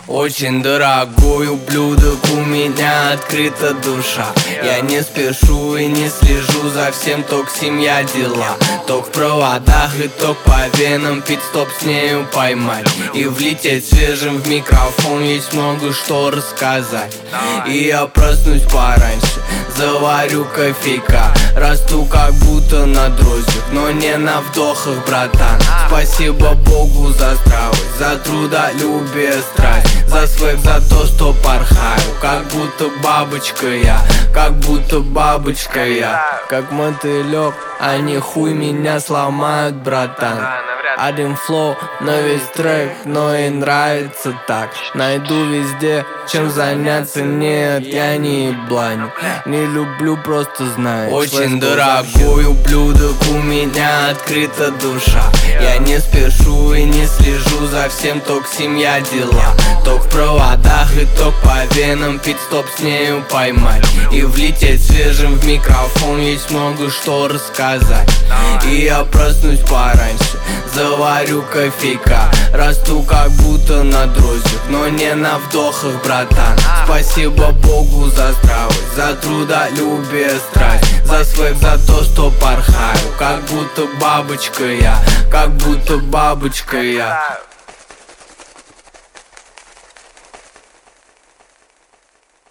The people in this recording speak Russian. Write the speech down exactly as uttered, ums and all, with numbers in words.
Очень дорогой ублюдок, у меня открыта душа. Я не спешу и не слежу за всем, ток семья, дела. Ток в проводах и ток по венам, пит-стоп с нею поймать и влететь свежим в микрофон, есть много что рассказать. И я проснусь пораньше, заварю кофейка, расту как будто на дрожжах, но не на вдохах, братан. Спасибо Богу за здравость, за трудолюбие, страсть, за свек, за то, что порхаю, как будто бабочка я, как будто бабочка я, как мотылек, они хуй меня сломают, братан. Один флоу на весь трек, но и нравится так. Найду везде, чем заняться, нет, я не еблань. Не люблю, просто знаю. Очень дорогой ублюдок, у меня открыта душа. Я не спешу и не слежу за всем, ток семья, дела. Ток в проводах и ток по венам, пит-стоп с нею поймать и влететь свежим в микрофон, есть много что рассказать. И я проснусь пораньше, заварю кофейка, расту как будто на дрожжах, но не на вдохах, братан. Спасибо Богу за здравость, за трудолюбие, страсть, за свек, за то, что порхаю, как будто бабочка я, как будто бабочка я.